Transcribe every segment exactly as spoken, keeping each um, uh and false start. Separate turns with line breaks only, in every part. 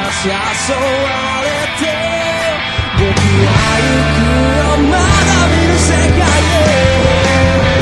誘われて僕は行くよまだ見ぬ世界へ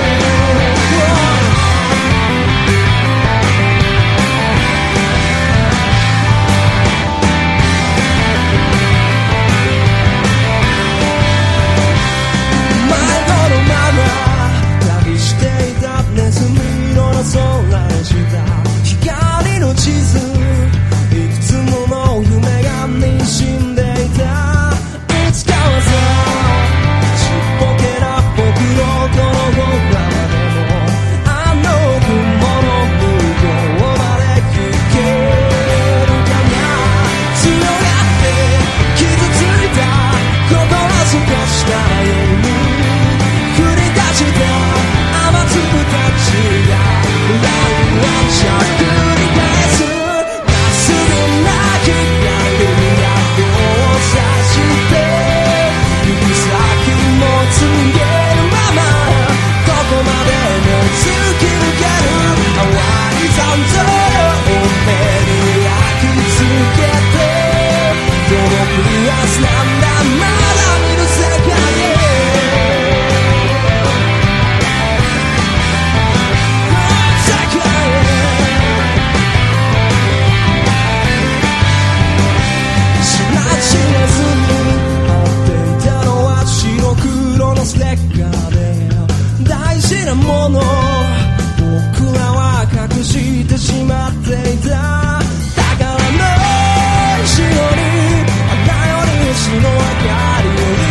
地図いくつもの夢がにじんでいたいつかはさちっぽけな僕のこの僕らまでもあの雲の向こうまで行けるかな強がって傷ついた心少したように降り出した雨粒たちがラインワンシャックもの僕らは隠してしまっていた宝の石より頼り石の明かりを